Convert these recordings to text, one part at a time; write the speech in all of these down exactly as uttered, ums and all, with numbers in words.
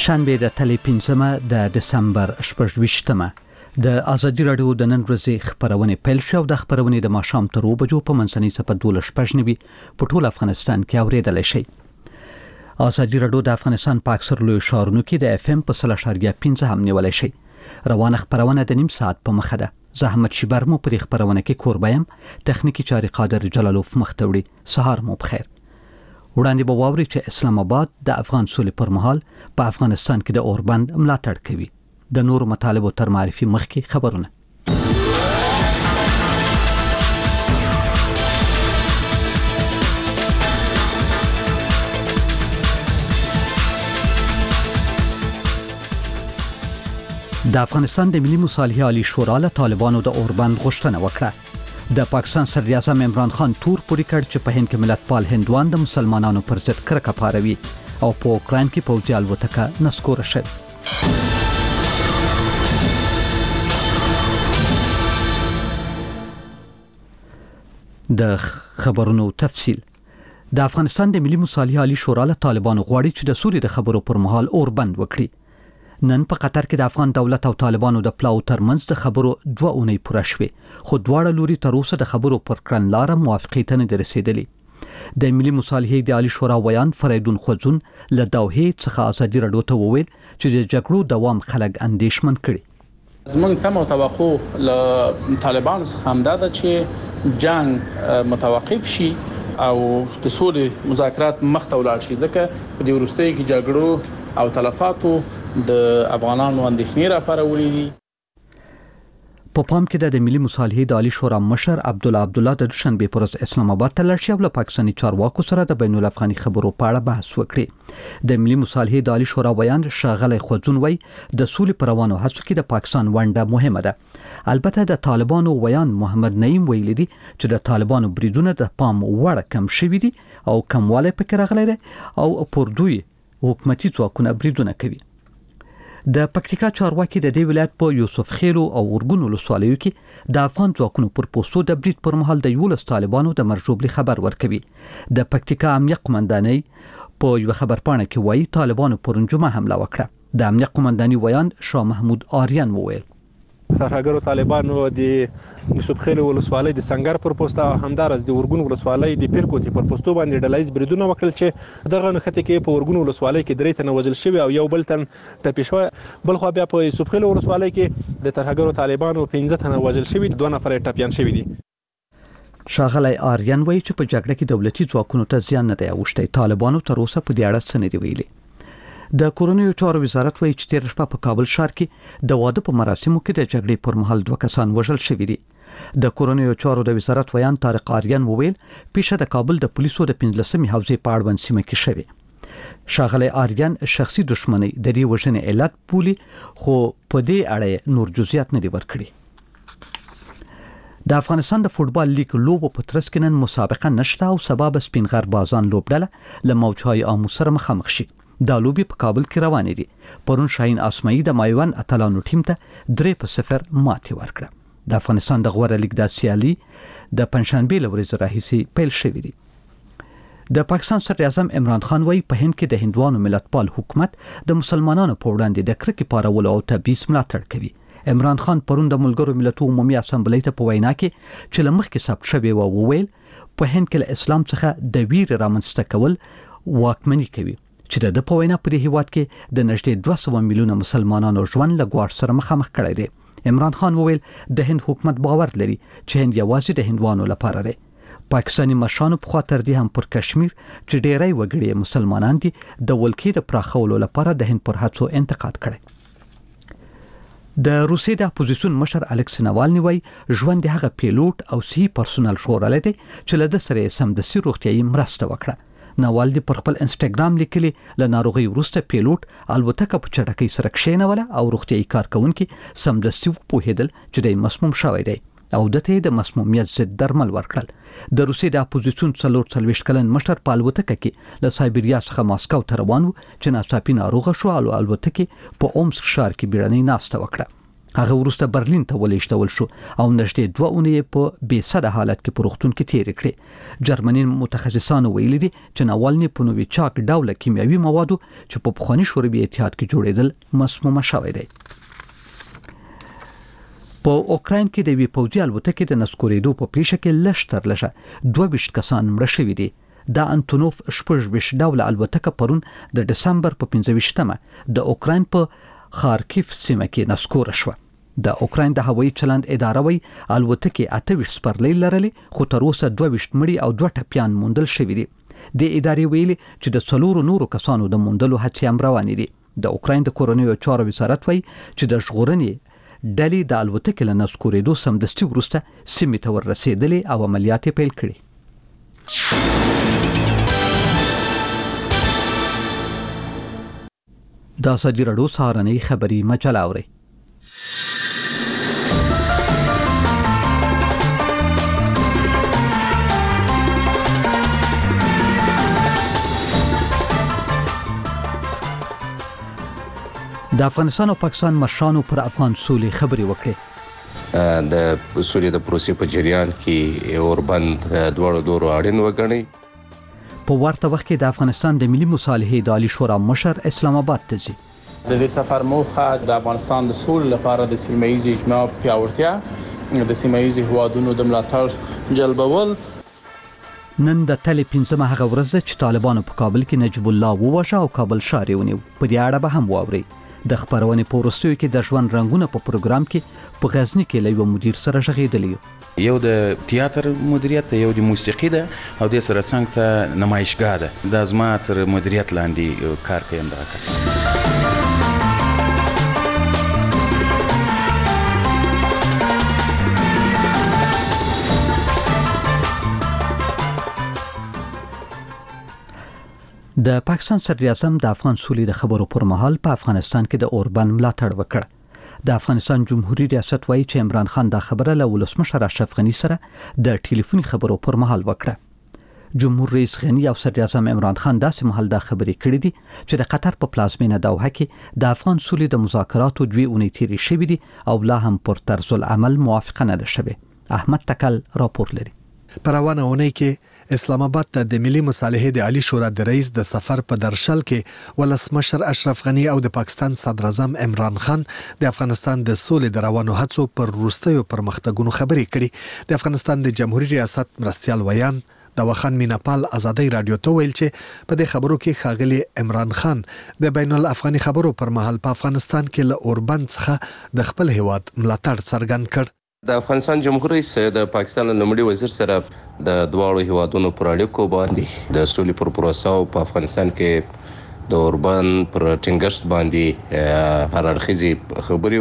شنبه د تلې پنځمه د دسمبر شپږ ویشتمه د ازادي رادیو د نن ورځې خبرونه پیل شو. د خبرونه د ماښام تر اوو بجو په منځنۍ سپه دولس شپږ نوي په ټول افغانستان کې اوریدل شي. ازادي رادیو د افغانستان په اکثر لوی ښارونو کې د اف ام په صفر اشاریه پنځه هم نیول شي. روانه خبرونه د نیم ساعت په مخه ده. زحمت شیبر مو په خبرونه کې کوربایم تخنیکی چاري قادر جلالوف مختوړي. سهار مو بخیر. وړاندې به واوري چې اسلام آباد د افغان سولې پر مهال په افغانستان کې د اوربند ملاتړ کوي. د نور مطالبو تر معرفي مخکې خبرونه. د افغانستان د ملي مصالحې عالی شورا له طالبانو د اوربند غوښتنه وکړه. د پاکستان صدر اعظم عمران خان تور پورې کړ چې په هند کې ملت پال هندوان د مسلمانانو پر ضد کرکه پاروي او په اوکراین کې پوځي الوتکه نسکوره شوه. د خبرونو تفصیل. د افغانستان د ملي مصالحې عالی شورا له طالبانو غواړي چې د سولې د خبرو پر مهال اوربند وکړي. نن په قطر کې د افغان دولت او طالبانو د پلاو ترمنځ د خبرو دوه اونۍ پوره شوې، خو دواړه لوري تر اوسه د خبرو پر کړنلاره موافقې ته نه دي رسېدلې. د ملي مصالحې د عالی شورا ویان فریدون خوځون له دوحې څخه ازادي رادیو ته وویل چې د جګړو دوام خلک اندېښمن کړي. زمونږ تم او توقع له طالبانو څخه همدا ده چې جنگ متوقف شي او د سولې مذاکرات مخته ولاړ شي، ځکه په دې وروستیو کې جګړو او تلفاتو د افغانانو اندېښنې راپارولې دي. په پام کې د ملي مصالحې د عالی شورا مشر عبدالله عبدالله د دوشنبه پر ورځ اسلام آباد ته لاړ شي او له پاکستاني چارواکو سره د بین الافغاني خبرو په اړه بحث وکړي. د ملي مصالحې د عالی شورا بیان ښاغلی خوځون وای د سولې پر روانو هڅو کې د پاکستان ونډه مهمه ده. البته د طالبانو ویان محمد نعیم ویلي دي چې د طالبانو بریدونه د پام وړ کم شوي دي او کموالی پکې راغلی دی او پر دوی حکومتي ځواکونه بریدونه کوي. د پکتیکا چارواکي د دې ولایت په یوسف خیلو او ورګون ولسوالیو کې د افغان ځواکونو پر پوسټو د برید پر مهال د یولس طالبانو د مرجوبلي خبر ورکوي. د پکتیکا امنیه قومندانۍ په یو خبرپاڼه کې وایي طالبانو پر انجمه حمله وکړه. د امنیه قومندانۍ ویان شاه محمود آریان وویل ترهګرو طالبانو د یوسف خیل ولسوالۍ د سنگر پر پوسټ او همدارس د ورګون ولسوالۍ د پیرکوټي پر پوسټو باندې ډلایز بریدونه وکړل چې دغه نخته کې په ورګون ولسوالۍ کې درې تنه وژل شوی او یو بل تن ټپي شوی. بل خو بیا په یوسف خیل ولسوالۍ کې د ترهګرو طالبانو پنځه تنه وژل شوی، دوه نفر ټپيان شوی دي. ښاغلی آریان وایي چې په جګړه کې دولتي ځواکونو ته زیان نه دی اوښتی. طالبانو تر اوسه په دې اړه څه نه دي ویلي. د کورنیو چارو وزارت وایي چې تیر شپه په کابل ښار کې د واده په مراسمو کې د جګړې پر مهال دوه کسان وژل شوي دي. د کورنیو چارو د وزارت ویان طارق آریان وویل پیښه د کابل د پولیسو د پنځلسمې حوزې په اړوند سیمه کې شوې. ښاغلی آریان شخصي دښمنۍ د دې وژنې علت بولي، خو په دې اړه نور جزئیات نه دي ورکړي. د افغانستان د فوټبال لیګ لوبو په ترڅ کې نن مسابقه نشته او سبا به سپین غر بازان لوبډله له موجهای آمو سره مخامخ شي. دا لوبي په کابل کې روانې دي. پرون شاهین آسمایي د مایوان اتلانو ټیم ته درې په صفر ماتې ورکړه. د افغانستان د غوره لیګ د سیالي د پنځشنبه لورځ راهیسي پیل شوې دي. د پاکستان صدر اعظم عمران خان وایي په هند کې د هندوانو ملتپال حکومت د مسلمانانو په وړاندې د کرکې پارولو او تبعیض ملاتړ کوي. عمران خان پرون د ملګرو ملتونو عمومي اسامبلې ته په وینا کې چې له مخکې ثبت شوی و وویل په هند کې له اسلام څخه د ویر رامنځته کول واکمني کوي چې د په وینا په هیواد کې د نږدې دوه سوه میلیونه مسلمانانو ژوند له ګواښ سره مخامخ کړی دی. عمران خان وویل د هند حکومت باور لري چې هند یوازې د هندوانو لپاره دی. پاکستاني مشرانو په خاطر دي هم پر کشمیر چې ډېری وګړي مسلمانان دي د ولکې د پراخولو لپاره د هند پر هڅو انتقاد کړی. د روسیې د اپوزیسیون مشر الکس ناوالني وایي ژوند هغه پیلوټ او صحي پرسونل ژغورلی دی چې له ده سره سمدستي روغتیایي مرسته وکړه. ناوالني پر خپل انسټاګرام لیکلي له ناروغۍ وروسته پیلوټ الوتکه په چټکۍ سره کښېنوله او روغتیایي کارکونکي سمدستي وپوهېدل چې دی مسموم شوی دی او دته د مسمومیت ضد درمل ورکړل. د روسیې د اپوزیسیون څلور څلوېښت کلن مشر په الوتکه کې له سایبریا څخه ماسکو ته روان و چې ناڅاپي ناروغه شو او الوتکه په اومسک ښار کې بیړنۍ ناسته وکړه. هغه وروسته برلین ته ولېږدول شو او نږدې دوه اونۍ په بې سده حالت کې په روغتون کې تېرې کړې. جرمني متخصصانو ویلي دي چې ناوالني په نوویچاک ډوله کیمیاوي موادو چې په پخواني شوروي اتحاد کې جوړېدل مسمومه شوی دی. په اوکراین کې د وی پوځي الوتکې د نسکورېدو په پیښه کې لږ تر لږه دوه ویشت کسان مړه شوي دي. د انټونوف شپږ ویشت ډوله الوتکه پرون د دسمبر په پنځه ویشتمه د اوکراین په خارکیف سیمه کې نسکوره شوه. د اوکراین د هوایي چلند اداره وایي الوتکې اته ویشت سپرلۍ لرلې خو تر اوسه دوه ویشت مړي او دوه ټپیان موندل شوي دي. د ادارې ویلي چې د څلورو نورو کسانو د موندلو هڅې هم روانې دي. د اوکراین د کورنیو چارو وزارت وایي چې د ژغورنې ډلې د الوتکې له نسکورېدو سمدستي وروسته سیمې ته ورسېدلې او عملیات یې پیل کړي. دا ازادي راډیو سهارنۍ خبري مجله اوري. د افغانستان او پاکستان مشرانو پر افغان سولې خبرې وکړې. د سولې د پروسې په جریان کې اوربند دواړو دورو اړین وګڼي. په ورته وخت کې د افغانستان د ملي مصالحې د عالی شورا مشر اسلام آباد ته ځي. د دې سفر موخه د افغانستان د سولې لپاره د سیمه ییز اجماع پیاوړتیا، د سیمه ییز هیوادونو د ملاتړ جلبول. نن د تلې پنځمه هغه ورځ ده چې طالبانو په کابل کې نجیب الله وواژه او کابل ښار یې ونیو. په دې اړه به هم واورئ. د خبرونې په وروستیو کې د ژوند رنګونه په پروګرام کې په غزني کې له یو مدیر سره غږېدلی. یو د تیاتر مدیریت، یو د موسیقي ده او د سره څنګ ته نمایشګاه ده. د ازما تر مدیریت لاندې کار کوي دغه کس. د پاکستان صدر اعظم د افغان سولې د خبرو پر مهال په افغانستان کې د اوربند ملاتړ وکړ. د افغانستان جمهوریت ریاست وایي چې عمران خان دا خبره له ولسمشر اشرف غنی سره د ټلیفوني خبرو پر مهال وکړه. جمهور رئیس غنی او صدر اعظم عمران خان داسې مهال دا خبرې کړې دي چې د قطر په پلازمینه دوحه کې د افغان سولې د مذاکراتو دوی اونۍ تیرې شوې دي او لا هم پر طرز العمل موافقه نه ده شوې. احمد تکل راپور لري. په روانه اونۍ کې اسلام آباد ته د ملي مصالحې د عالی شورا د رئیس د سفر په درشل کې ولسمشر اشرف غنی او د پاکستان صدر اعظم عمران خان د افغانستان د سولې د روانو هڅو پر وروستیو پرمختګونو خبرې کړي. د افغانستان د جمهوریت ریاست مرستیال ویان د وخان میناپال ازادي رادیو ته ویل چې په دې خبرو کې ښاغلي عمران خان د بین الافغاني خبرو پر مهال په افغانستان کې له اوربند څخه د خپل هیواد ملاتړ څرګند کړ. د افغانستان جمهور رئیس د پاکستان لومړي وزیر سره د دواړو هیوادونو پر اړیکو باندې د سولې پر پروسه او په افغانستان کې د اوربند پر ټینګښت باندې هر اړخیزې خبرې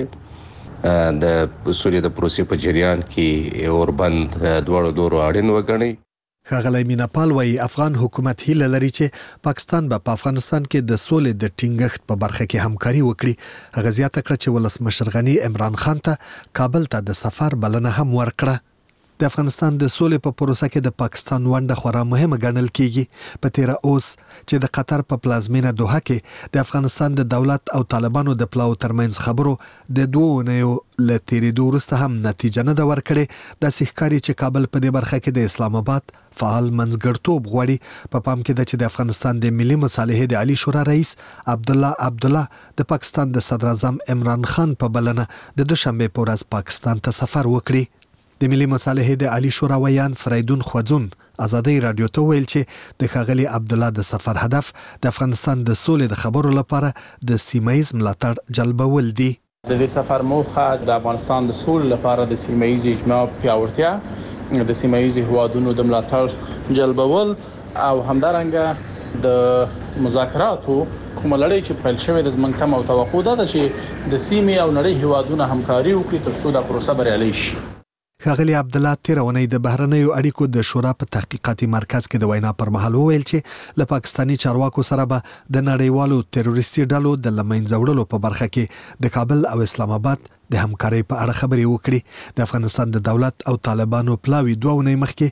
وکړلې. د سولې د پروسې په جریان کې اوربند دواړو دورو اړین وګڼي. ښاغلی میناپال وایي افغان حکومت هیله لري چې پاکستان به په افغانستان کې د سولې د ټینګښت په برخه کې همکاري وکړي. هغه زیاته کړه چې ولسمشر غنی عمران خان ته کابل ته د سفر بلنه هم ورکړه. د افغانستان د سولې په پروسه کې د پاکستان ونډه خورا مهمه ګڼل کیږي. په تیر اوس چې د قطر په پلازمینه دوحه کې د افغانستان د دولت او طالبانو د پلاو ترمنځ خبرو د دوه اونیو له تیریدو وروسته هم نتیجه نه ده ورکړې. داسې ښکاري چې کابل په دې برخه کې د اسلام آباد فعال منځګړتوب غواړي. په پام کې ده چې د افغانستان د ملي مصالحې د عالی شورا رئیس عبدالله عبدالله د پاکستان د صدر اعظم عمران خان په بلنه د دوشنبه په ورځ پاکستان ته سفر وکړي. د ملي مصالحې د عالی شورا ویان فریدون خوځون ازادي رادیو ته ویل چې د ښاغلي عبدالله د سفر هدف د افغانستان د سولې د خبرو لپاره د سیمایي ملاتړ جلبول دي. د دې سفر موخه د افغانستان د سولې لپاره د سیمه ییز اجماع پیاوړتیا، د سیمه ییز هیوادونو د ملاتړ جلبول او همدارنګه د مذاکراتو کوم لړۍ چې پیل شوې د زمونږ تم او توقع ده چې د سیمې او نړۍ هیوادونو همکاري وکړي ترڅو د پروسه بریالۍ شي. ښاغلي عبدالله تیر اونۍ د بهرنیو اړیکو د شورا په تحقیقاتي مرکز کې د وینا پر مهال وویل چې له پاکستاني چارواکو سره به د نړیوالو تروریستي ډلو د لمنځه وړلو په برخه کې د کابل او اسلام آباد د همکارۍ په اړه خبرې وکړي. د افغانستان د دولت او طالبانو پلاوی دوه اونۍ مخکې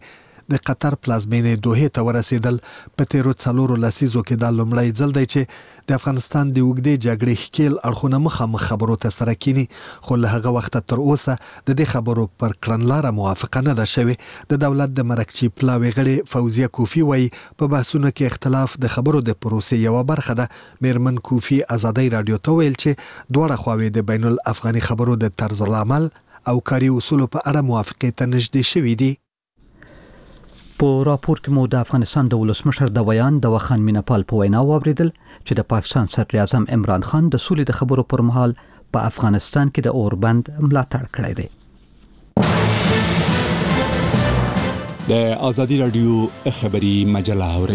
د قطر پلازمینې دوحې ته ورسېدل. په تیرو څلورو لسیزو کې دا لومړی ځل دی چې د افغانستان د اوږدې جګړې ښکیل اړخونه مخامخ خبرو ته سره کینی، خو له هغه وخته تر اوسه د دې خبرو پر کړنلاره موافقه نه ده شوې. د دولت د مرکچی پلاوی غړي فوزیه کوفی وایي په بحثونو کې اختلاف د خبرو د پروسې یوه برخه ده. میرمن کوفی ازادي رادیو ته ویل چې دواړه خواوې د بین الافغاني خبرو د طرز العمل او کاري اصولو په اړه موافقه ته نږدې شوې دي. په راپور کې مو د افغانستان د ولسمشر د ویان د وخان مینپال په وینا واوریدل چې د پاکستان صدر اعظم عمران خان د سولې د خبرو پر مهال په افغانستان کې د اوربند ملاتړ کړی دی. د ازادي رادیو خبري مجله اوري.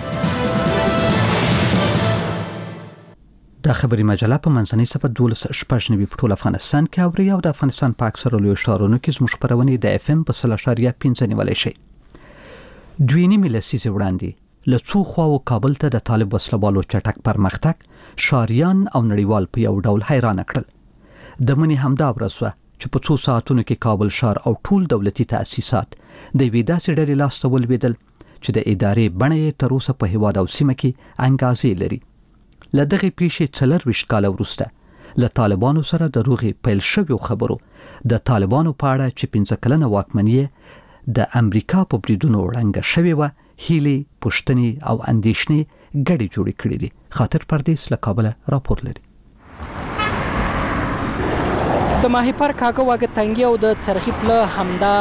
د خبري مجله په منځنۍ صفحه دولس شپږ نوي په ټول افغانستان کې اوري او د افغانستان په اکثره لویو ښارونو کې زموږ خبرونه د اف ام په سل اشاریه پنځه نیولای شي. دوی نیمه لسیزه وړاندې له څو خواو کابل ته د طالب وسلوالو چټک پرمختګ شاریان او نړیوال په یو ډول حیران کړل. د منی همدا ورځ چې په څو ساعتونو کې کابل ښار او ټول دولتي تأسیسات د وې داسې ډلې لاس ته ولوېدل چې د ادارې بڼه تر اوسه په هیواد او سیمه کې انګازې لري. له دغه پیښې څلورویشت کاله وروسته له طالبانو سره د روغې پیل شویو خبرو د طالبانو په اړه چې پنځه کلنه واکمني د امریکا په بریدونو وړاندې شوی و هیلې پښتنې او اندېښنې ګډې جوړې کړې دي. خاطر پردیس له کابل راپور لري. د ماهیپر کاګه واګه تنګي او د څرخي پله همدا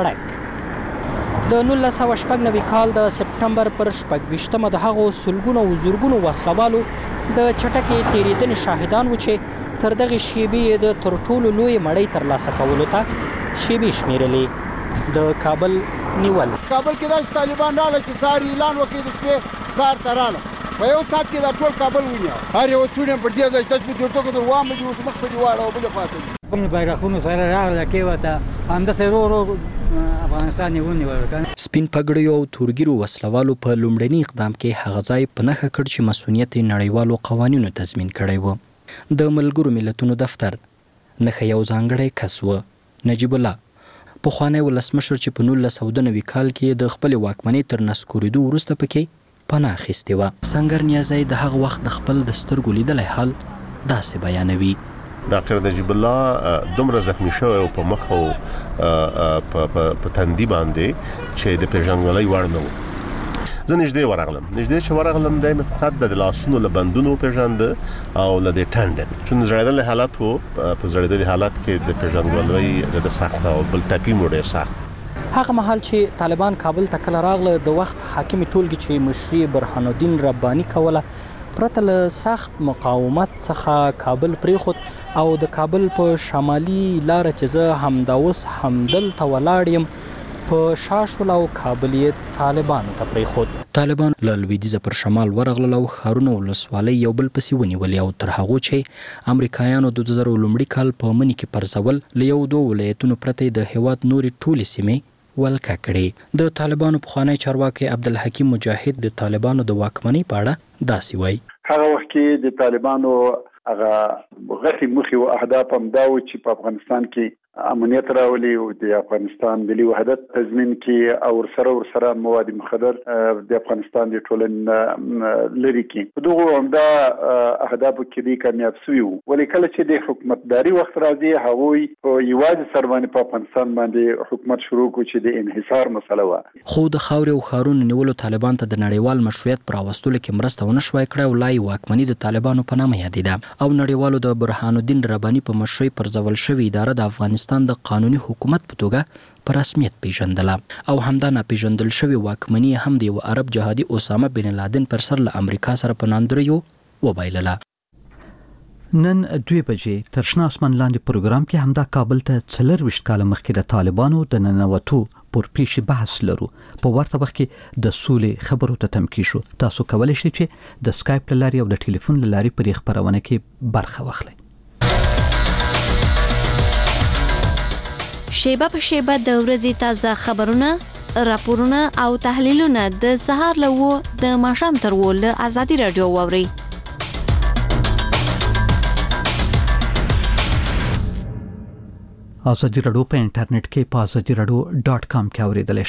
سړک د نولس سوه شپږ نوي کال د سپټمبر پر شپږ ویشتمه د هغو سلګونو او زرګونو وسلوالو د چټکې تېرېدنې شاهدان و چې تر دغې شیبې د تر ټولو لوی مړۍ ترلاسه کولو ته شیبې شمیرلې. د کابل نیول کابل کې داسې طالبان راغله چې سهار اعلان وکړي د شپې سهار ته راغله په یو ساعت کې دا ټول کابل ونیو. هر یو څوڼې پر دې ځای تسبیح جوړ کړو وام دې اوس مخ په دې واړه بل پاتې کوم بیرغونو سره راغله کې وته همداسې ورو ورو افغانستان یې ونیول. سپین پګړیو او تورګیرو وسلوالو په لومړني اقدام کې هغه ځای په نښه کړ چې مسؤلیت نړیوالو قوانینو تضمین کړی و. د ملګرو ملتونو دفتر نښه یو ځانګړی کس و، نجیب الله پخوانی ولسمشر چې په نولس سوه نوي کال کې د خپل واکمنۍ تر نسکورېدو وروسته پکې پناه اخیستې وه. سنگر نیازی د هغه وخت د خپل د سترګو لیدلی حال داسې بیانوي. ډاکټر نجیب الله دومره زخمی شوی او په مخ او په تندي باندې چې د پیژندګلوۍ وړ نه و. زه نږدې ورغلم نږدې چې ورغلم دی مې فقط د لاسونو له بندونو وپېژانده او له دې ټنډ چون زړېدلی حالت و. په زړېدلي حالت کې د پیژندګلوۍ د سخته او بل ټپي مو ډېر سخت. هغه مهال چې طالبان کابل ته کله راغله د وخت حاکم ټولګي چې مشري برهان الدین رباني کوله پرته له سخت مقاومت څخه کابل پرېښود او د کابل په شمالي لاره چې زه همدا اوس همدلته ولاړ یم په شاشول او کابلیت طالبانو ته پرېښود. طالبان له لویدیځه پر شمال ورغلل او ښارونه ولسوالۍ یو بل پسې ونیولې او تر هغو چې امریکایانو د دوه زره لومړي کال په مني کې پرځول له یو دوه ولایتونو پرته د هېواد نورې ټولې سیمې ولکه کړې. د طالبانو پخوانی چارواکی عبدالحکیم مجاهد د طالبانو د واکمنۍ په اړه داسې وایي. هغه وخت کې د طالبانو هغه غټي موخې او اهداف هم دا و چې په افغانستان کې امنیت راولي او د افغانستان ملي وحدت تضمین کې او ورسره ورسره مواد مخدر د افغانستان د ټولنې لري کې په دغه همدا اهدافو کې دي کامیاب شوي وو. ولې کله چې د حکومتداري وخت راځي هغوی په یوازې سر باندې په افغانستان باندې حکومت شروع کړ چې د انحصار مسله وه. خو د خاورې او ښارونو نیولو طالبان ته د نړیوال مشروعیت پر راوستلو کې مرسته ونه شوای کړی او لا یې واکمني د طالبانو په نامه یادېده او نړیوالو د برهان الدین رباني په مشرۍ پرځول شوې اداره د افغانستان د قانوني حکومت په توګه په رسمیت پیژندله او همدا ناپیژندل شوې واکمني هم د یو عرب جهادي اسامه بن لادن پر سر له امریکا سره په ناندریو وبایلله. نن دوی بجې تر شنه اسمان لاندې پروګرام کې همدا کابل ته څلورویشت کاله مخکې د طالبانو د ننوتو پر پیښې بحث لرو. په ورته وخت کې د سولې خبرو ته تمکی شو. تاسو کولی شئ چې د سکایپ له لارې او د ټلیفون له لارې په دې خپرونه کې برخه واخلئ. شیبه په شیبه د ورځې تازه خبرونه، راپورونه او تحلیلونه د سهار له و د ماښام تر و له ازادي رادیو واورئ. ازادي رادیو په انټرنیټ کې په ازادي رادیو ډاټ کام کې اوریدلی شئ.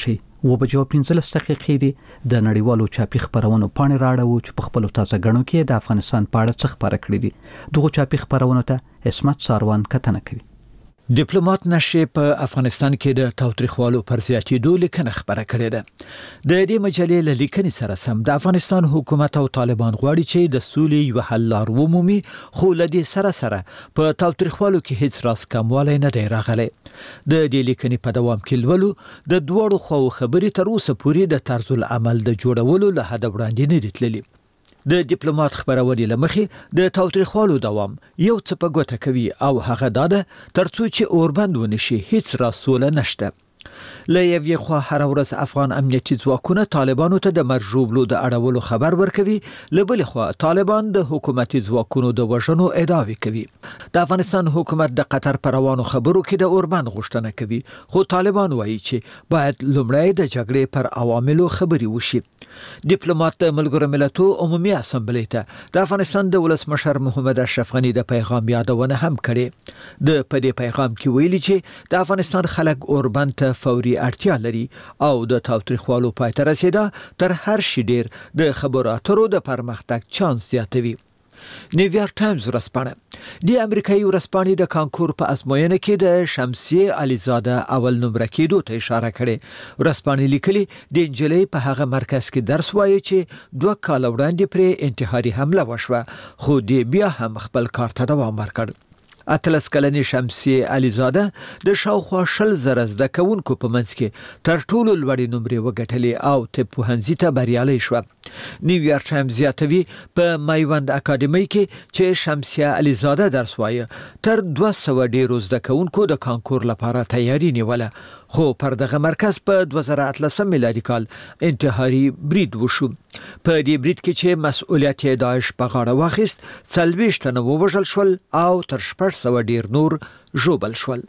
و بجو پنځلس دقیقې دی د نړیوالو چاپی خبرونو پاڼې راړو چې په خپل تازه غنو کې د افغانستان په اړه څه خبره کړې دي دغه چاپی خبرونو ته اسمت ساروان کتنه کوي. ډیپلوماټ نشي په افغانستان کې د تاوتریخوالو پر زیاتېدو لیکنه خبره کړې ده. د دې مجلې له لیکنې سره سم د افغانستان حکومت او طالبان غواړي چې د سولې یو حل لار ومومي، خو له دې سره سره په تاوتریخوالو کې هیڅ راز کموالی نه دی راغلی. د دې لیکنې په دوام کې لولو د دوړو خو خبرې تر اوسه پورې د طرز العمل د جوړولو له حد وړاندې نه دي تللي. د ډیپلوماټ خبرونې لمخې د تاوتریخوالو دوام یو څه په ګوته کوي او هغه دا ده ترڅو چې اوربند ونشي هیڅ راز سوله نشته. له یوې خوا هر ورځ افغان امنیتي ځواکونه طالبانو ته د مرجوبلو د اړولو خبر ورکوي، له بلې خوا طالبان د حکومتي ځواکونو د وژنو ادعاوې کوي. د افغانستان حکومت د قطر پر روانو خبرو کې د اوربند غوښتنه کوي، خو طالبان وایي چې باید لومړی د جګړې پر عواملو خبرې وشي. ډیپلوماټ د ملګرو ملتونو عمومي اسامبلې ته د افغانستان د ولسمشر محمد اشرف غني د پیغام یادونه هم کړې. د په دې پیغام کې ویلي چې د افغانستان خلک اوربند ته فوري اړتیا لري او د تاوتریخوالو پای ته رسیدا تر هر شي ډیر د خبرو اترو د پرمختګ چانس زیاتوي. نیویارک ټایمز ورځپاڼه د امریکایي ورځپاڼې د کانکور په ازموینه کې د شمسیه علیزاده اول نمره کېدو ته اشاره کړې. ورځپاڼې لیکلي د انجلۍ په هغه مرکز کې درس وایي چې دوه کال وړاندې پرې انتحاري حمله وشوه، خو د بیا هم خپل کار ته دوام ورکړ. اتلس کلنې شمسیه علیزاده د شاوخوا شل زره زده کوونکو په منځ کې تر ټولو لوړې نمرې وګټلې او طب پوهنځي ته بریالۍ شوه. نیویارک ټایمز زیاتوي په میوند اکاډمۍ کې چې شمسیه علیزاده درس وایي تر دوه سوه ډیرو زده کوونکو د کانکور لپاره تیاری نیوله، خو پر دغه مرکز په دوه زره اتلسم میلادي کال انتحاري برید وشو. په دې برید کې چې مسؤلیت یې داعش په غاړه واخیست، څلوېښت تنه ووژل شول او تر شپږ سوه ډیر نور ژوبل شول.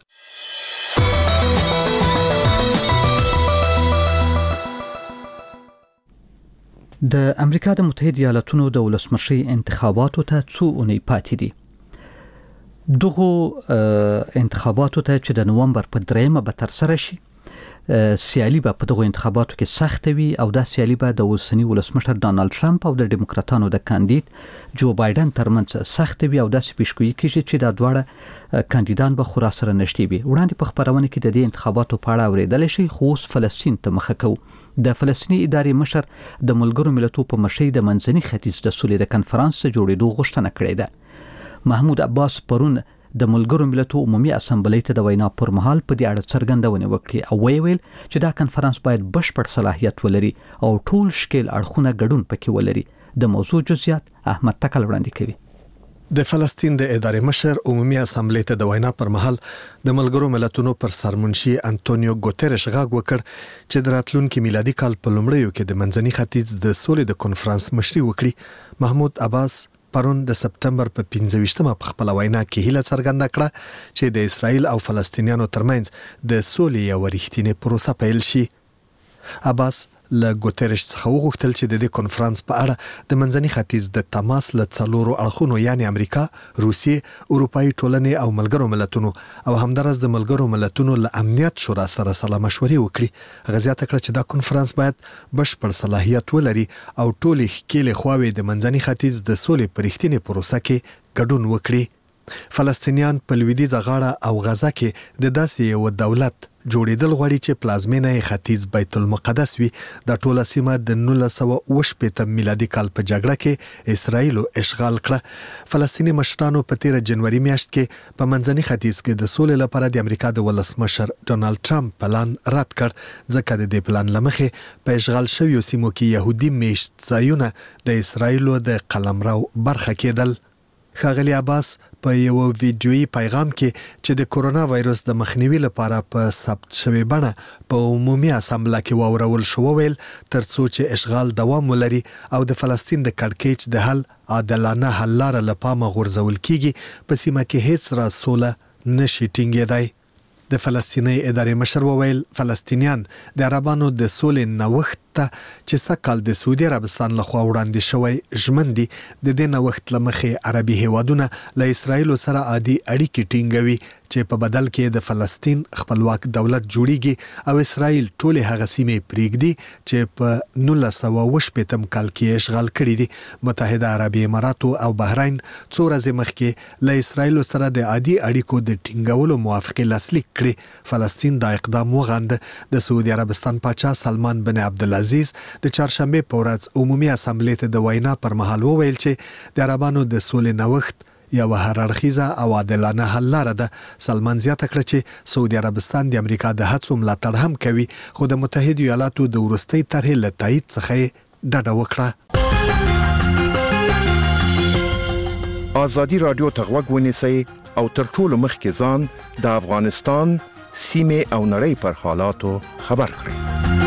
د امریکا د متحده ایالاتونو د ولسمشي انتخاباتو ته څو اونۍ پاتې دي. دغه انتخاباتو ته چې د نومبر په دریمه به تر سره شي، سیالي به په دغه انتخاباتو کې سخت وي او دا سیالي به د اوسنی ولسمشر ډانلډ ټرمپ او د ډیموکراتانو د کاندید جو بایدن ترمنځ سخت وي او داسې پیشګویي کیږي چې دا دواړه کاندیدان به خورا سره نږدې وي. وړاندې په خبرونه کې د دې انتخاباتو په اړه اوریدل شي، خو اوس فلسطین ته مخه کوو. د فلسطیني ادارې مشر د ملګرو ملتونو په مشرۍ د منځني ختیځ د سولې د کنفرانس ته جوړېدو غوښتنه کړې ده. محمود عباس پرون د ملګرو ملتونو عمومي اسامبلې ته د وینا پر مهال په دې اړه څرګندونه وکړه او ویل چې دا کنفرانس باید بشپړ صلاحیت ولري او ټول شکل اړخونه ګډون پکې ولري. د موضوع جزئیات احمد تکل وړاندې کوي. د فلسطین د ادارې مشر عمومي اسامبلې ته د وینا پر مهال د ملګرو ملتونو پر سرمنشي انټونیو ګوتریش غاګ وکړ چې د راتلونکي میلادي کال په لومړیو کې د منځني ختیځ د سولې د کنفرانس مشري وکړي. محمود عباس پرون د سپټمبر په پنځه ویشتمه په خپل وینا کې هیله څرګنده کړه چې د اسرایل او فلسطینیانو ترمنځ د سولې یو رښتینی پروسه پیل شي. عباس له ګوتریش څخه وغوښتل چې د دې کنفرانس په اړه د منځني ختیځ د تماس له څلورو اړخونو یعنی امریکا، روسیې، اروپאי ټولنې او ملګرو ملتونو او همدارس د ملګرو ملتونو له امنیت شورا سره سلا مشورې وکړي. غزيات کړ چې دا کنفرانس باید بشپړ صلاحیت ولري او ټولې ښکېلې خواوې د منځني ختیځ د سولې په رښتینې پروسه کې ګډون وکړي. فلسطینیان په لویدیځه غاړه او غزا کې د داسې یو دولت جوړېدل غواړي چې پلازمینه یې ختیځ بیت المقدس وي. د ټوله سیمه د نولس سوه اوه شپېته میلادي کال په جګړه کې اسرایلو اشغال کړه. فلسطیني مشرانو په تیره جنوري میاشت کې په منځني ختیځ کې د سولې لپاره د امریکا د ولسمشر ډانلډ ټرمپ پلان رد کړ، ځکه د دې پلان لمخې په اشغال شویو سیمو کې يهودي میشت ځایونه د اسرایلو د قلمرو برخه کېدل. ښاغلي عباس په یو ویډیويي پیغام کې چې د کورونا وایرس د مخنیوي لپاره په ثبت شوی بڼه په عمومي اسامبله کې واورول شو ویل ترڅو چې اشغال دوام ولري او د فلسطین د کړکېچ د حل عادلانه حل لاره لپاره غورځول کیږي، په سیمه کې هیڅ راز سوله نشي ټینګېدای. د فلسطیني ادارې مشر وویل فلسطینیان د عربانو د سولې نوښت ته چې سکهال د سعودي عربستان لخوا وړاندې شوی ژمندي د دې نوښت لمخې عربي هیوادونه له اسرایل سره عادي اړیکې ټینګوي چې په بدل کې د فلسطین خپلواک دولت جوړیږي او اسرایل ټول هغه سیمې پریږدي چې په نولس سوه اوه شپېتم کال کې اشغال کړي دي. متحده عربي امارات او بحرین څو ورځې مخکې له اسرایل سره د عادي اړیکو د ټینګولو موافقه لاسلیک کړي. فلسطین دا اقدام وغند. د سعودي عربستان پاچا سلمان بن عبدالعزيز د چهارشنبه په ورځ عمومي اسامبلې ته د وینا پر مهال وویل چې د عربانو د سولې نوښت یو هر اړخیزه او عادلانه حل لاره ده. سلمان زیاته کړه چې سعودي عربستان د امریکا د هڅو ملاتړ هم کوي خو د متحده ایالاتو د ورستۍ طرحې له تایید څخه ډډه وکړه. ازادي رادیو ته غوږ ونیسئ او تر ټولو مخکې ځان د افغانستان سیمې او نړۍ پر حالاتو خبر کړئ.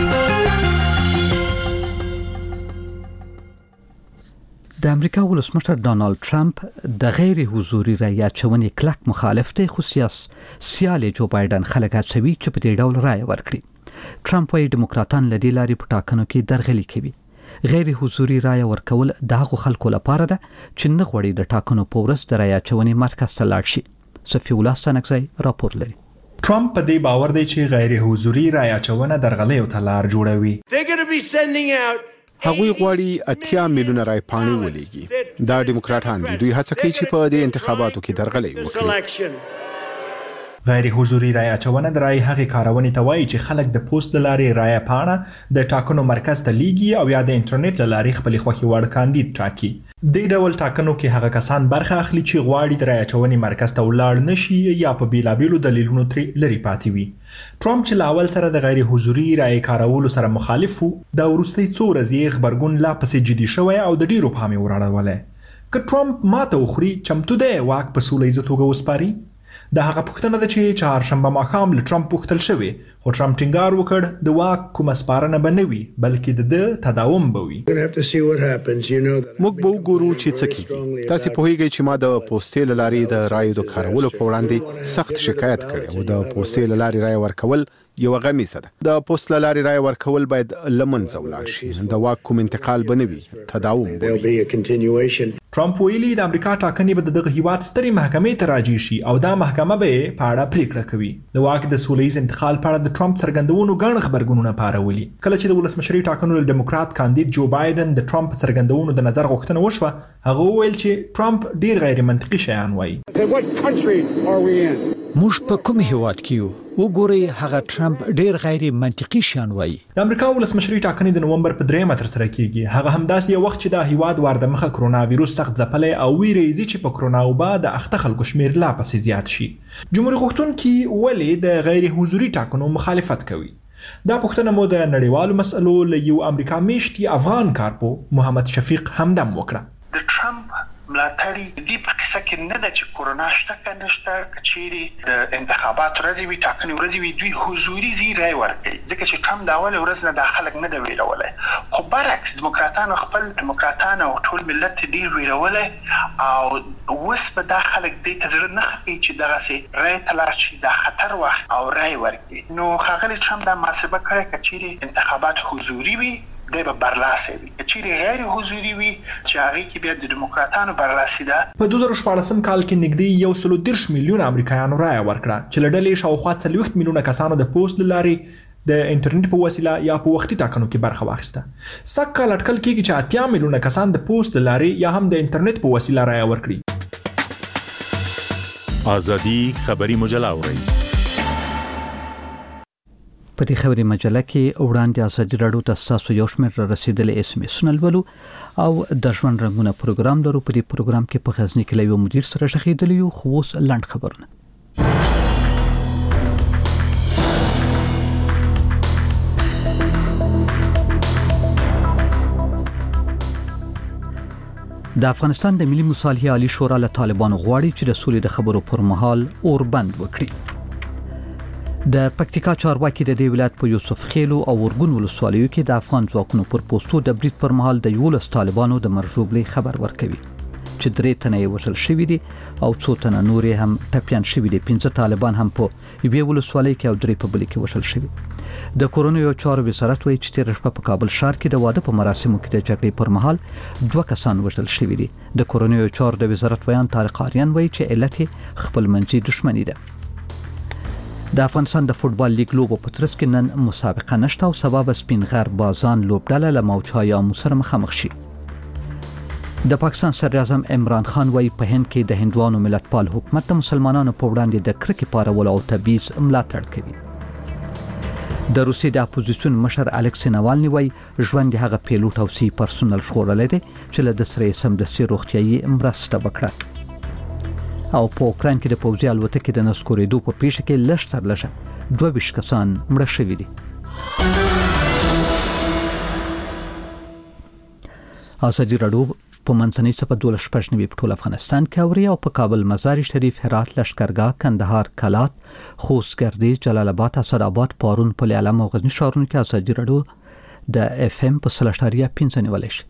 د امریکا ولسمشر ډانالد ټرمپ د غیر حضوري رای اچونې کلک مخالف دی خو سیاسي جو بایدن خلک هڅوي چې په دې ډول رای ورکړي. ټرمپ وايي ډیموکراټان لدی لاري په ټاکنو کې درغلي کوي. غیر حضوري رای ورکول د هغو خلکو لپاره ده چې نه غواړي د ټاکنو په ورځ د رای اچونې مرکز ته لاړ شي. صفي الله ستانکزی راپور لري. ټرمپ په دې باور دی چې غیر حضوري رای اچونه درغلي او تلار جوړوي. هغوی غواړي اتیا میلیونه رای پاڼې ولېږي. دا ډیموکراټان دي. دوی هڅه کوي چې په دې انتخاباتو کې درغلي وکړي. غیر حضوري رای اچونه د رای هغې کارونې ته وایي چې خلک د پوسټ له لارې رای پاڼه د ټاکنو مرکز ته لیږي او یا د انټرنیټ له لارې خپل خوښي وړ کاندید ټاکي. د ډول ټاکنو کې هغه کسان برخه اخلي چې غواړي د رای اچونې مرکز ته ولاړ نشي یا په بیلابیلو دلیلونو ترې لري پاتې وي. ټرمپ چې لاول سره د غیر حضوري رای کارولو سره مخالف وو د وروستي څو ورځې خبرګون لا پسې جدي شوی او د ډیرو پام یې وراړولی. که ټرمپ ماته وخوري چمتو دی واک په سوله ییزه توګه وسپاري. د هغه پوښتنه ده چې چهارشنبه ماښام له ټرمپ پوښتل شوې خو ټرمپ ټینګار وکړ د واک کومه سپارنه به نه وي بلکې د ده تداوم به وي. موږ به وګورو چې څه کیږي. تاسې پوهیږئ چې ما د پوستې له لارې د رایو د کارولو په وړاندې سخت شکایت کړی او د پوستې له لارې رای ورکول یو غمیزه ده. د پوسټ له لارې رای ورکول باید له منځه ولاړ شي. د واک کوم انتقال به نه وي، تداوم به وي. ټرمپ ویلي د امریکا ټاکنې به د دغه هیواد سترې محکمې ته راجع شي او دا محکمه به یې په اړه پریکړه کوي. د واک د سوله ییز انتقال په اړه د ټرمپ څرګندونو ګڼ خبرګونونه پارولي. کله چې د ولسمشرۍ ټاکنو له ډیموکرات کاندید جو بایدن د ټرمپ څرګندونو د نظر غوښتنه وشوه، هغه وویل چې ټرمپ ډیر غیر منطقي شیان وایي. موږ په کوم هیواد کې یو؟ وګورئ هغه ټرمپ ډیر غیر منطقي شیان وایي. د امریکا ولسمشرۍ ټاکنې د نومبر په دریمه ترسره کیږي. هغه همداسې یو وخت چې د هیواد وارده مخه کرونا ویروس سخت ځپلی او ویریږي چې په کرونا وبا د اخته خلکو شمیر لا پسې زیات شي. جمهوریت غوښتونکي ولې د غیر حضوري ټاکنو مخالفت کوي؟ دا پوښتنه مو د نړیوالو مسئلو له یو امریکا میشتي افغان کارپو محمد شفیق همدم وکړه. د ټرمپ ملاتړي دې په قصه کې نه ده چې کورونا شته که نشته، که چیرې د انتخاباتو ورځې وي، ټاکنې ورځې وي، دوی حضوري ځي رای ورکوي، ځکه چې ټرمپ د اولې ورځ نه دا خلک نه ده ویرولی. خو برعکس ډیموکراتانو خپل ډیموکراتان او ټول ملت ډېر ویرولی او اوس به دا خلک دې ته زړه نه ښه کوي چې دغسې رای ته لاړ شي، دا خطر واخلي او رای ورکړي. نو ښاغلی ټرمپ دا محاسبه کړې که چیرې انتخابات حضوري وي دی به برلاسي وي، که چیرې غیر حضوري وي چې هغې کې بیا د ډیموکراتانو برلاسي ده. په دوه زره شپاړسم کال کې نږدې یو سلو دېرش میلیونه امریکایانو رایه ورکړه چې له ډلې شاوخوا څلوېښت میلیونه کسانو د پوسټ له لارې د انټرنیټ په وسیله یا په وختي ټاکنو کې برخه واخیسته. سږ کال اټکل کېږي چې اتیا میلیونه کسان د پوسټ له لارې یا هم د انټرنیټ په وسیله رایه ورکړي. ازادي خبري مجله اورئ. په دې خبري مجله کې وړاندې ازادي راډیو ته تاسو یو شمېر را رسیدلې اس ام اس ولولو او د ژوند رنګونه پروګرام لرو. په دې پروګرام کې په غزنی کې له یو مدیر سره شخېدلی یو، خو اوس لنډ خبرونه. د افغانستان د ملي مصالحې عالی شورا له طالبانو غواړي چې د سولې د خبرو پر مهال اور بند وکړي. د پکتیکا چارواکي د دې ولایت په یوسف خیلو او ورګون ولسوالیو کې د افغان ځواکونو پر پوسټو د برید پر مهال د یولس طالبانو د مرجوبلې خبر ورکوي. چې درې تنه یې وژل شوي دي او څو تنه نور یې هم ټپیان شوي دي. پنځه طالبان هم په یوې ولسوالۍ کې او درې په بلې کې وژل شوي. د کورونیو چارو وزارت وایي چې تېره شپه په کابل ښار کې د واده په مراسمو کې د جګړې پر مهال دوه کسان وژل شوي دي. د کورونیو چارو د وزارت ویان طارق آریان وایي چې علت یې خپلمنځي دښمني ده. د افغانستان د فوتبال لیګ لوبو په ترڅ کې نن مسابقه نشته او سبا به سپین غر بازان لوبډله له موجهای آمو سره مخامخ شي. د پاکستان صدر اعظم عمران خان وایي په هند کې د هندوانو ملتپال حکومت د مسلمانانو په وړاندې د کرکې پارولو او تبعیض ملاتړ کوي. د روسیې د اپوزیسیون مشر الکسی ناوالني وایي ژوند هغه پیلوټ او سی پرسونل ژغورلی دی چې له ده سره یې سمدستي روغتیایي مرسته وکړه. او په اوکراین کې د پوځي الوتکې د نسکورېدو په پیښه کې لږ تر لږه دوه ویشت کسان مړه شوي دي. ازادي راډیو په منځنۍ څپه دولس شپږ نوي په ټول افغانستان کې اوري او په کابل، مزار شریف، هرات، لشکرګاه، کندهار، کلات، خوست، ګردیز، جلال آباد، اسداباد، پارون، پل علم او غزنی ښارونو کې ازادي راډیو د اف ام په سل اشاریه پنځه نیولای شي.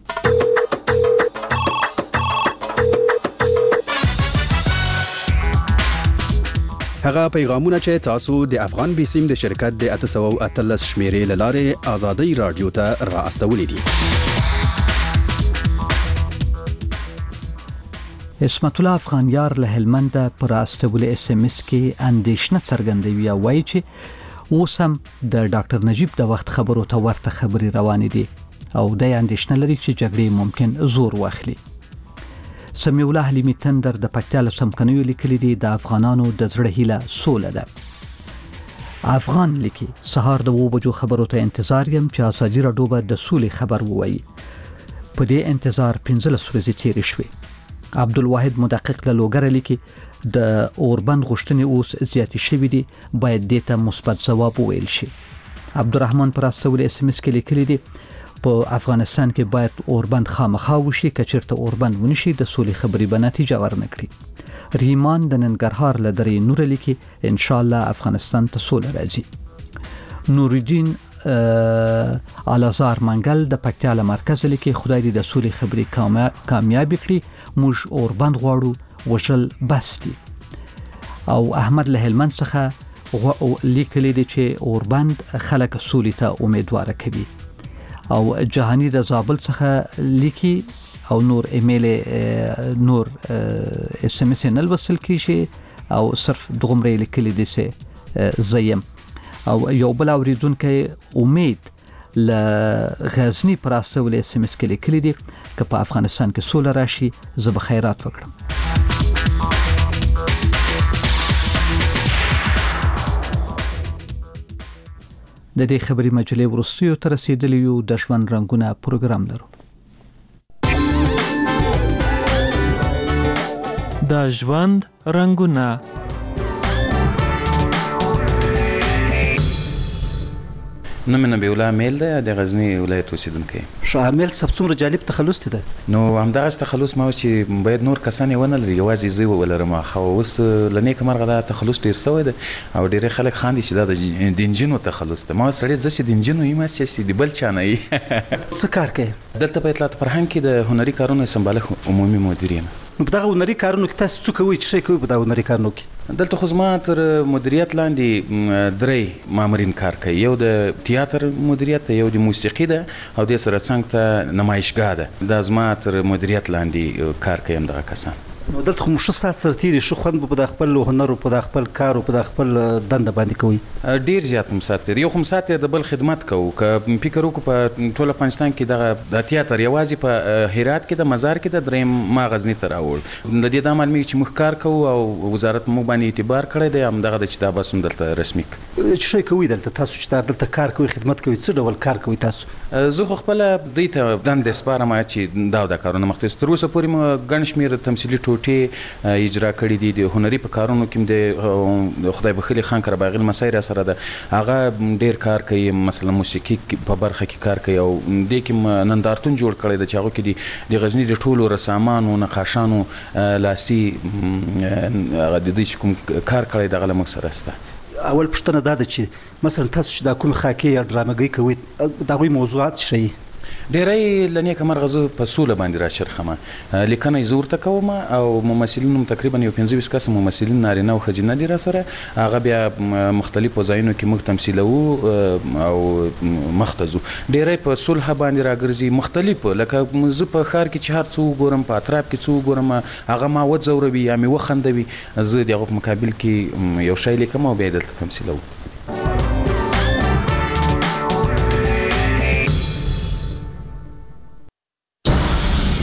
هغه پیغامونه چې تاسو د افغان بیسیم د شرکت د اته سوه او اتلس شمیرې له لارې ازادي راډیو ته را استولې دي. اسمت الله افغانیار له هلمند پر استولې اس ام اس کې اندیشنه څرګندوي او وایي چې اوس هم د ډاکټر نجیب د وخت خبرو ته ورته خبري روانې دي او د اندیشنه لري چې جګړې ممکن زور واخلي. سمیع الله حلیمی تندر د پکتیا له سمکنیو لیکلي دي د افغانانو د زړه هیله سوله ده. افغان لیکي سهار د اوه بجو خبرو ته انتظار یم چې ازادي راډیو به د سولې خبر ووایي. په دې انتظار پنځلس ورځې تېرې شوې. عبدالواحد مدقق له لوګره لیکي د اوربند غوښتنې اوس زیاتې شوې دي، باید دې ته مثبت ځواب وویل شي. عبدالرحمن پر استولې اس ام اس کې لیکلي دي په افغانستان کې باید اوربند خامخا وشي، که چېرته اوربند ونشي د سولې خبرې به نتیجه ورنکړي. ریمان د ننګرهار له درې نور لیکي ان شاء الله افغانستان ته سوله راځي. نوردین الازار منګل د پکتیا له مرکز لیکي خدای دې د سولې خبرې کامیاب کړي، موږ اوربند غواړو، وژل بس دي. او احمد له هلمند څخه لیکلي دي چې اوربند خلک سولې ته امیدواره کوي. او جهانی د زابل څخه لیکي او نور ایمیل نور اس ام اس نل وصل کیږي او صرف دومره لیکلي دي چې زیم. او یو بل اوریدونکو امید ل غزنی پر استول اس ام اس کې لیکلي دي چې په افغانستان کې سوله راشي زه به خیرات وکړم. د دې خبري مجلې ورستیو تر رسیدلی یو د ژوند رنگونه پروګرام لرو. د ژوند رنگونه نوم نبی الله میل ده د غزنی ولایت اوسیدونکی. شامل سب څومره جالب تخلص ده. نو همدغه تخلص ما چې باید نور کسان ونه لري، یوازې زه ولرم. خو اوس لنیک مرغه دا تخلص ډیر سوی ده او ډیر خلک خاندي چې دا د دینجنو تخلص ده. ما سړی زسي دینجنو یم سیاسي دی بل چانه ای. څه کار کوي؟ دلته په اطلاعات فرهنګ کې د هنري کارونو سمباله عمومي مدیریم. نو په دغه هنري کارونو کې تاسو څه کوئ، چې کوئ په دغه هنري کارونو کې؟ دلته خو زما تر مدیریت لاندې درې مامورین کار کوي. یو د تیاتر مدیریت ده، یو د موسیقي ده او د سره څنګ ته نمایشګاه ده. دا زما تر مدیریت لاندې کار کوي همدغه کسان. نو دلته خو مشه سات سره تیری شو خوند په د خپل هنر او په د خپل کار او په د خپل دنده باندې کوي. ډیر زیات مساتر یو خو مساتر د بل خدمت کوو. که فکر وکړو په ټول افغانستان کې دغه د تیاتر یوازې په هرات کې د مزار کې د دریم ما غزنی تر اول د دې د معلومي چې مخ کار کوو او وزارت مو باندې اعتبار کړی دی. هم دغه د چې دا بس دلته رسمي چې شي کوي دلته تاسو چې دلته کار کوي خدمت کوي څه ډول کار کوي تاسو؟ زه خو خپل دوی ته دنده سپارم چې دا د کارونه مختص تر اوسه پورې م ګڼ شمېر تمثیلي ټوټې اجرا کړی دي. د هنري په کارونو کې د خدای بخیل خان کرباغیل مسای را سره ده، هغه ډیر کار کوي. مثلا موسیقي په برخه کې کار کوي او د کوم نندارتون جوړ کړی د چاغو کې د غزنی د ټولو رسامانو نقاشانو لاسي هغه د دې کوم کار کړی د غلمک سره است. اول پښتنه دا ده چې مثلا تاسو چې د کوم خاکي یا ډرامګي کوي دا غوي موضوعات شي ډیرای لنیک مرغزه په سوله باندې را شرخمه لیکنه زور ته کوم او ممثلین تقریبا یو پنځه ویشت کس ممثلین نارینه او ښځینه دي را سره هغه بیا مختلفو ځایونو کې موږ تمثیلو او مختزو ډیرای په صلح باندې راګرځي مختلف لکه زه په ښار کې چې هر څو ګورم په اطراف کې څو ګورم هغه ما وځوروي یا مې وخندوي زه دغه په مقابل کې یو شی لیکم او بیا دلته تمثیلوم